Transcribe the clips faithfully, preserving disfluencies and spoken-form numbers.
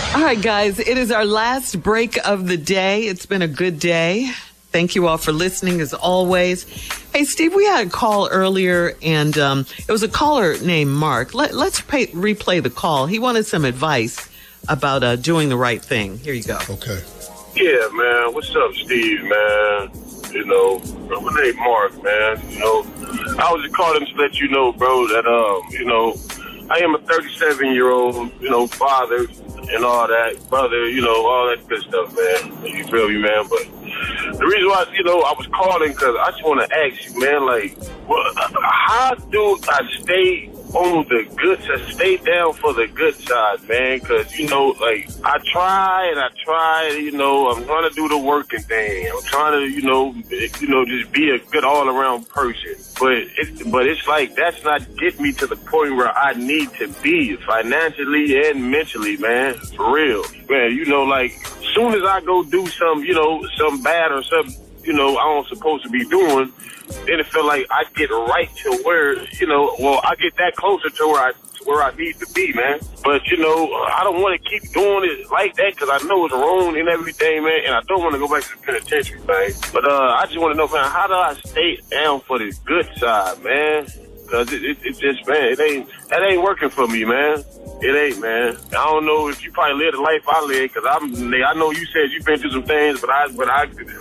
All right, guys, it is our last break of the day. It's been a good day. Thank you all for listening, as always. Hey, Steve, we had a call earlier, and um, it was a caller named Mark. Let, let's pay, replay the call. He wanted some advice about uh, doing the right thing. Here you go. Okay. Yeah, man. What's up, Steve, man? You know, my name Mark, man. You know, I was just calling to let you know, bro, that, um, you know, I am a thirty-seven-year-old, you know, father and all that, brother, you know, all that good stuff, man. You feel me, man? But the reason why, you know, I was calling because I just want to ask you, man, like, well, how do I stay on the good side, stay down for the good side, man? Because, you know, like, I try and I try, you know, I'm trying to do the working thing. I'm trying to, you know, you know, just be a good all-around person. But it, but it's like that's not getting me to the point where I need to be financially and mentally, man. For real, man. You know, like soon as I go do some, you know, some bad or some, you know, I don't supposed to be doing, then it feel like I get right to where, you know, well, I get that closer to where I where I need to be, man. But, you know, I don't want to keep doing it like that because I know it's wrong and everything, man, and I don't want to go back to the penitentiary, man. But uh, I just want to know, man, how do I stay down for the good side, man? Because it, it, it just, man, it ain't, that ain't working for me, man. It ain't, man. I don't know if you probably live the life I live because I'm, I know you said you've been through some things, but I, but I,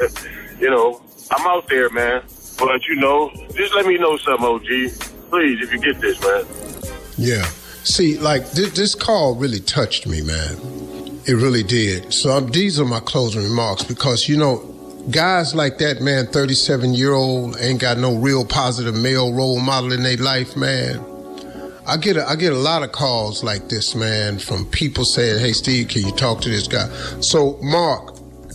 you know, I'm out there, man. But, you know, just let me know something, O G. Please, if you get this, man. Yeah. See, like, th- this call really touched me, man. It really did. So um, these are my closing remarks because, you know, guys like that, man, thirty-seven-year-old, ain't got no real positive male role model in their life, man. I get a, I get a lot of calls like this, man, from people saying, hey, Steve, can you talk to this guy? So, Mark,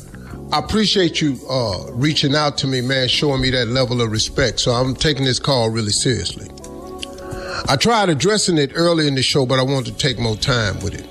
I appreciate you uh, reaching out to me, man, showing me that level of respect. So I'm taking this call really seriously. I tried addressing it early in the show, but I wanted to take more time with it.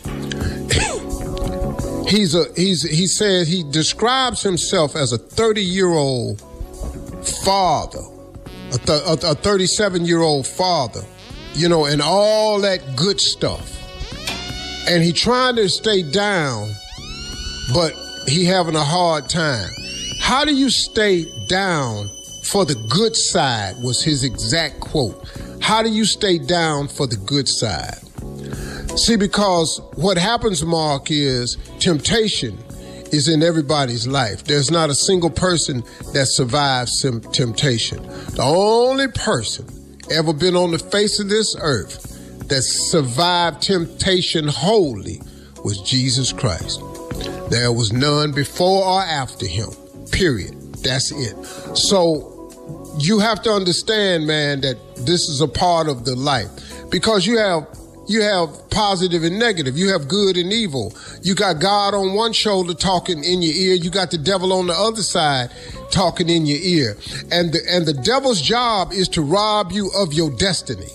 he's a he's he says he describes himself as a thirty-year-old father, a, th- a thirty-seven-year-old father, you know, and all that good stuff. And he trying to stay down, but he having a hard time. How do you stay down for the good side was his exact quote. How do you stay down for the good side? See, because what happens, Mark, is temptation is in everybody's life. There's not a single person that survives some temptation. The only person ever been on the face of this earth that survived temptation wholly was Jesus Christ. There was none before or after him, period. That's it. So you have to understand, man, that this is a part of the life because you have you have positive and negative. You have good and evil. You got God on one shoulder talking in your ear. You got the devil on the other side talking in your ear. And the, and the devil's job is to rob you of your destiny.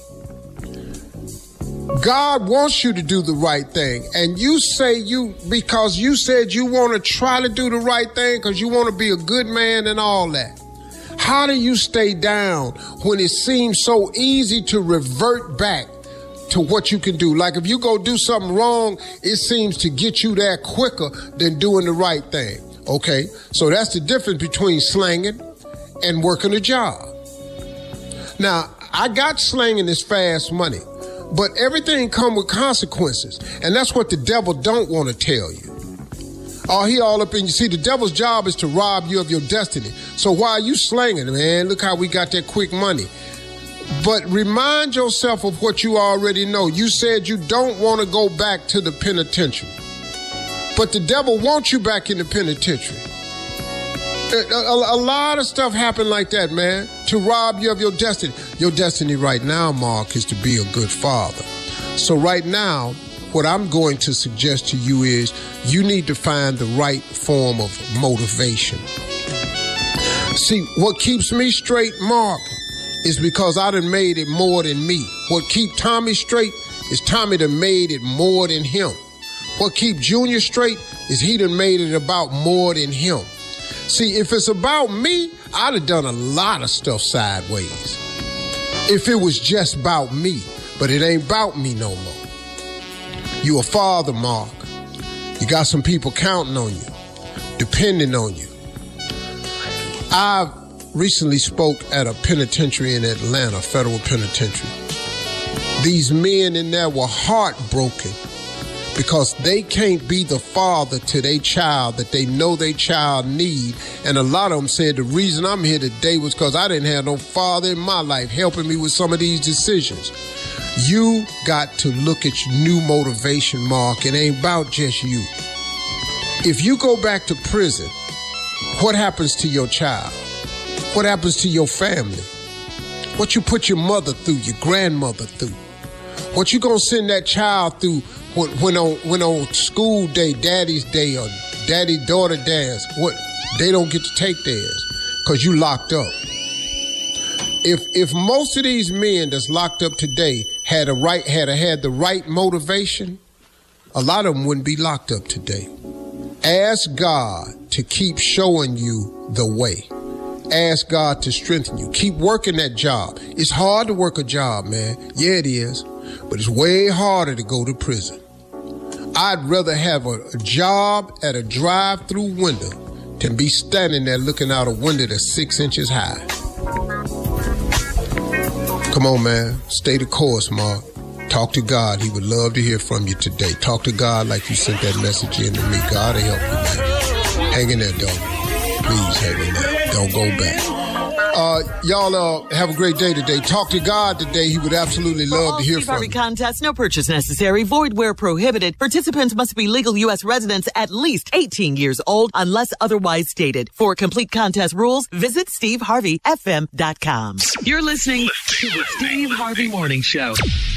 God wants you to do the right thing. And you say you, because you said you want to try to do the right thing because you want to be a good man and all that. How do you stay down when it seems so easy to revert back to what you can do? Like if you go do something wrong, it seems to get you there quicker than doing the right thing. Okay, so that's the difference between slanging and working a job. Now, I got slanging this fast money, but everything come with consequences. And that's what the devil don't want to tell you. Oh, he all up in you. See, the devil's job is to rob you of your destiny. So why are you slanging, man? Look how we got that quick money. But remind yourself of what you already know. You said you don't want to go back to the penitentiary. But the devil wants you back in the penitentiary. A, a, a lot of stuff happened like that, man, to rob you of your destiny. Your destiny right now, Mark, is to be a good father. So right now, what I'm going to suggest to you is you need to find the right form of motivation. See, what keeps me straight, Mark, is because I done made it more than me. What keep Tommy straight is Tommy done made it more than him. What keep Junior straight is he done made it about more than him. See, if it's about me, I'd have done a lot of stuff sideways. If it was just about me, but it ain't about me no more. You a father, Mark. got some people counting on you, depending on you. I recently spoke at a penitentiary in Atlanta, federal penitentiary. These men in there were heartbroken because they can't be the father to their child that they know their child need. And a lot of them said the reason I'm here today was because I didn't have no father in my life helping me with some of these decisions. You got to look at your new motivation, Mark. It ain't about just you. If you go back to prison, what happens to your child? What happens to your family? What you put your mother through, your grandmother through? What you gonna send that child through when, when on when on school day, daddy's day, or daddy-daughter dance? What they don't get to take theirs because you locked up. If if most of these men that's locked up today had a right had a, had the right motivation, a lot of them wouldn't be locked up today. Ask God to keep showing you the way. Ask God to strengthen you. Keep working that job. It's hard to work a job, man. Yeah, it is. But it's way harder to go to prison. I'd rather have a, a job at a drive-through window than be standing there looking out a window that's six inches high. Come on, man. Stay the course, Mark. Talk to God. He would love to hear from you today. Talk to God like you sent that message in to me. God will help you, man. Hang in there, dog. Please hang in there. Don't go back. Uh, y'all uh, have a great day today. Talk to God today. He would absolutely love to hear Steve from Harvey you. Contests, no purchase necessary, void where prohibited. Participants must be legal U S residents at least eighteen years old unless otherwise stated. For complete contest rules, visit steve harvey f m dot com. You're listening to the Steve Harvey Morning Show.